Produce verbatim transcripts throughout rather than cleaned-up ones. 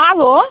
Alô?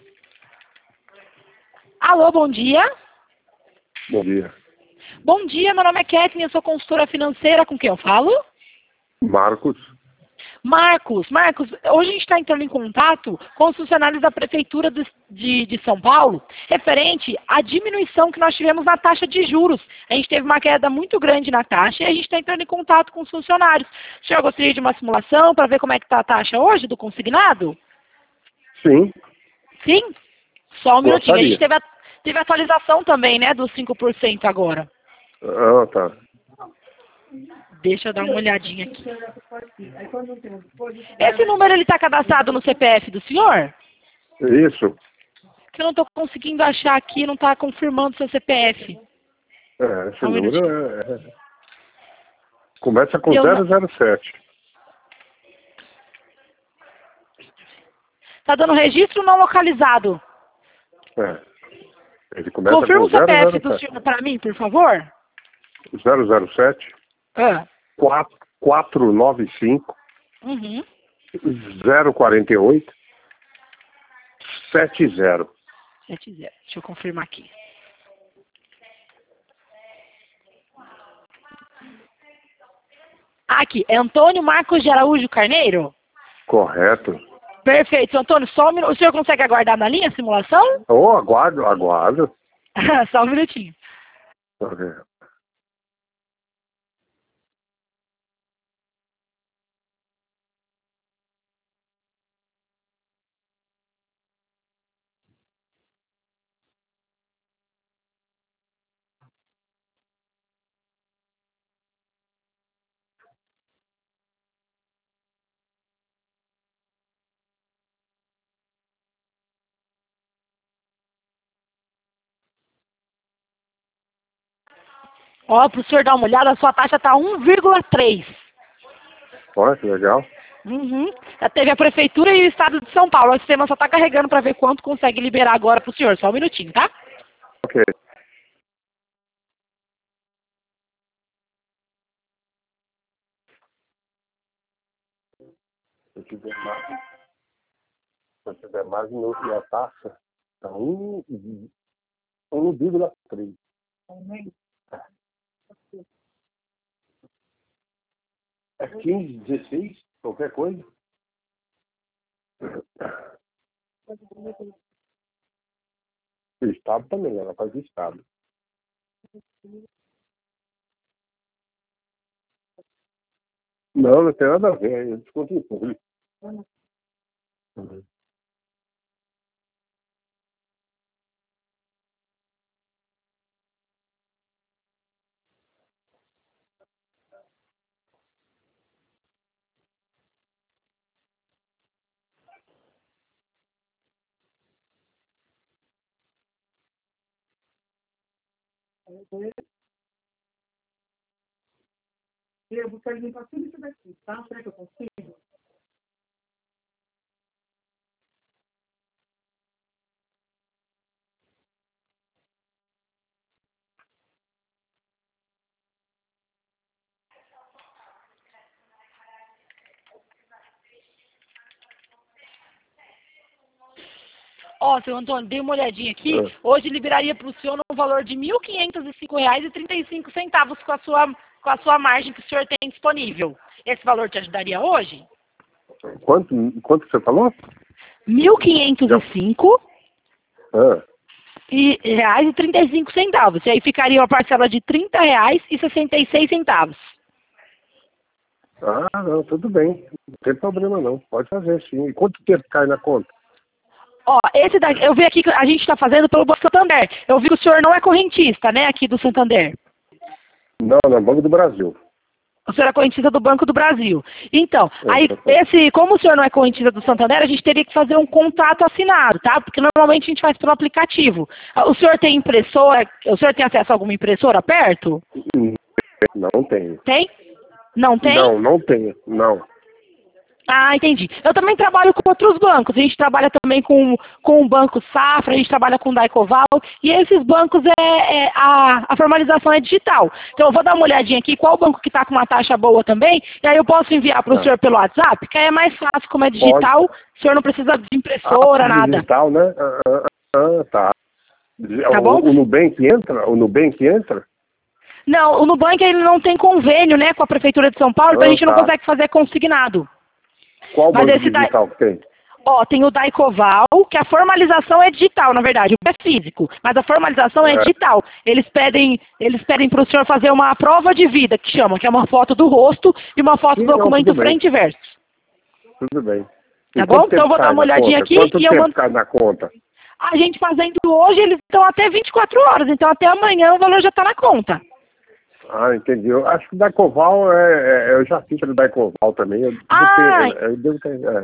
Alô, bom dia. Bom dia. Bom dia, meu nome é Kathleen, eu sou consultora financeira, com quem eu falo? Marcos. Marcos, Marcos, hoje a gente está entrando em contato com os funcionários da Prefeitura de, de, de São Paulo, referente à diminuição que nós tivemos na taxa de juros. A gente teve uma queda muito grande na taxa e a gente está entrando em contato com os funcionários. O senhor gostaria de uma simulação para ver como é que está a taxa hoje do consignado? Sim. Sim? Só um minutinho. Gostaria. A gente teve, a, teve atualização também, né, dos cinco por cento agora. Ah, tá. Deixa eu dar uma olhadinha aqui. Esse número ele está cadastrado no C P F do senhor? Isso. Que eu não estou conseguindo achar aqui, não está confirmando seu C P F. É, esse Só um número minutinho. é, é... Começa com Eu zero não- zero sete. Tá dando registro não localizado. É. Ele começa Confirma com o C P F zero do zero sete. senhor para mim, por favor. zero zero sete Ah. quatro nove cinco Uhum. zero quatro oito sete zero. sete zero. Deixa eu confirmar aqui. Aqui, é Antônio Marcos de Araújo Carneiro? Correto. Perfeito. Seu Antônio, só um minuto. O senhor consegue aguardar na linha a simulação? Oh, aguardo, aguardo. Só um minutinho. Ok. Ó, para o senhor dar uma olhada, a sua taxa está um vírgula três. Olha que legal. Uhum. Já teve a Prefeitura e o Estado de São Paulo. O sistema só está carregando para ver quanto consegue liberar agora para o senhor. Só um minutinho, tá? Ok. Se tiver mais, se tiver mais no, na taxa, tá um vírgula três. É quinze, dezesseis, qualquer coisa. O Estado também, ela faz o Estado. Não, não tem nada a ver, é desconto em público. Uhum. Eu vou perguntar tudo isso daqui, tá? Será que eu consigo? Ó, seu Antônio, dei uma olhadinha aqui. É. Hoje liberaria para o senhor no valor de mil quinhentos e cinco reais e trinta e cinco centavos com a sua, com a sua margem que o senhor tem disponível. Esse valor te ajudaria hoje? Quanto, quanto você falou? mil quinhentos e cinco Ah, e reais e trinta e cinco centavos. E aí ficaria uma parcela de trinta reais e sessenta e seis centavos. ah, não, tudo bem. Não tem problema não. Pode fazer sim. E quanto tempo cai na conta? Ó, esse daqui, eu vi aqui que a gente está fazendo pelo Banco Santander. Eu vi que o senhor não é correntista, né, aqui do Santander. Não, não, Banco do Brasil. O senhor é correntista do Banco do Brasil. Então, É, aí, exatamente. esse, como o senhor não é correntista do Santander, a gente teria que fazer um contrato assinado, tá? Porque normalmente a gente faz pelo aplicativo. O senhor tem impressora, o senhor tem acesso a alguma impressora perto? Não tenho. Tem? Não tem? Não, não tenho. Não. Ah, entendi. Eu também trabalho com outros bancos. A gente trabalha também com, com o Banco Safra, a gente trabalha com o Daicoval, e esses bancos, é, é a, a formalização é digital. Então eu vou dar uma olhadinha aqui, qual banco que está com uma taxa boa também, e aí eu posso enviar para o Ah. senhor pelo WhatsApp, que aí é mais fácil, como é digital, Pode. o senhor não precisa de impressora, Ah, nada. digital, né? Ah, ah, ah, tá. Tá o, bom? o Nubank entra? O Nubank entra? Não, o Nubank ele não tem convênio, né, com a Prefeitura de São Paulo, então a Ah, gente não tá. consegue fazer consignado. Qual Mas banco esse daí- digital que tem? Ó, tem o Daicoval, que a formalização é digital, na verdade, o é físico, mas a formalização é, É. digital. Eles pedem, eles pedem para o senhor fazer uma prova de vida, que chama, que é uma foto do rosto e uma foto Sim, do não, documento tudo bem. frente e verso. Tudo bem. E Tá quanto bom? Então tempo eu vou cai dar uma na olhadinha conta? aqui Quanto e eu tempo mando. cai na conta? A gente fazendo hoje, eles estão até vinte e quatro horas, então até amanhã o valor já está na conta. Ah, entendi. Eu acho que o Daicoval, é, é, eu já fiz pelo Daicoval também. Eu devo Ah, ter, eu devo ter, é.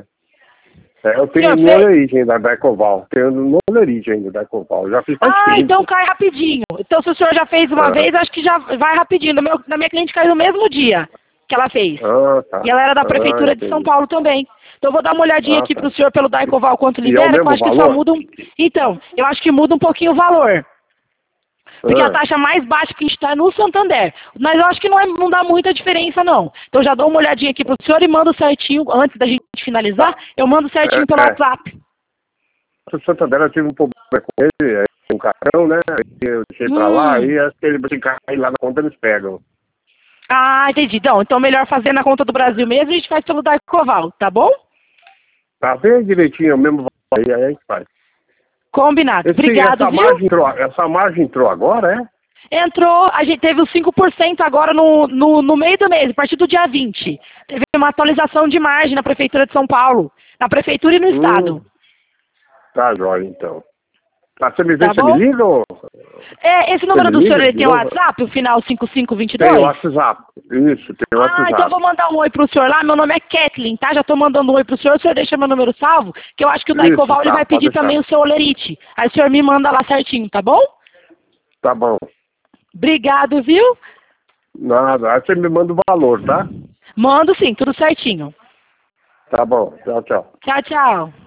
É, eu tenho senhor, no fez- origem da Daicoval. Tenho no origem ainda da Daicoval. Eu já fiz faz Ah, tempo. então cai rapidinho. Então se o senhor já fez uma Ah. vez, acho que já vai rapidinho. No meu, na minha cliente caiu no mesmo dia que ela fez. Ah, tá. E ela era da Ah, Prefeitura de São entendi. Paulo também. Então eu vou dar uma olhadinha Ah, aqui tá. para o senhor pelo Daicoval quanto E é o libera, que eu mesmo acho que só valor? muda um... Então, eu acho que muda um pouquinho o valor. Porque a Ah, taxa mais baixa que a gente está é no Santander. Mas eu acho que não, é, não dá muita diferença, não. Então eu já dou uma olhadinha aqui para o senhor e mando certinho, antes da gente finalizar, Tá. eu mando certinho É, pelo é. WhatsApp. o Santander eu tive um problema com ele, é, um cartão, né? Aí eu deixei pra lá, Hum. aí acho que ele vai cair lá na conta, eles pegam. Ah, entendi. Então, então melhor fazer na conta do Brasil mesmo, a gente faz pelo Daicoval, tá bom? Tá bem direitinho, o mesmo valor aí, aí a gente faz. Combinado. Esse, Obrigado, essa, viu? margem entrou, essa margem entrou agora, é? Entrou, a gente teve os cinco por cento agora no, no, no meio do mês, a partir do dia vinte. Teve uma atualização de margem na Prefeitura de São Paulo, na Prefeitura e no Hum. Estado. Tá, jóia, então. Tá, você me vê, Tá você bom? me liga ou... É, esse número me do liga senhor, ele de tem o novo? WhatsApp, o final cinco cinco dois Tem o dois? WhatsApp, isso, tem o Ah, WhatsApp. então eu vou mandar um oi pro senhor lá, meu nome é Kathleen, tá? Já tô mandando um oi pro senhor, o senhor deixa meu número salvo, que eu acho que o Daicoval Isso, ele tá, vai pode pedir deixar. também o seu olerite. Aí o senhor me manda lá certinho, tá bom? Tá bom. Obrigado, viu? Nada, aí você me manda o valor, tá? Mando sim, tudo certinho. Tá bom, tchau, tchau. Tchau, tchau.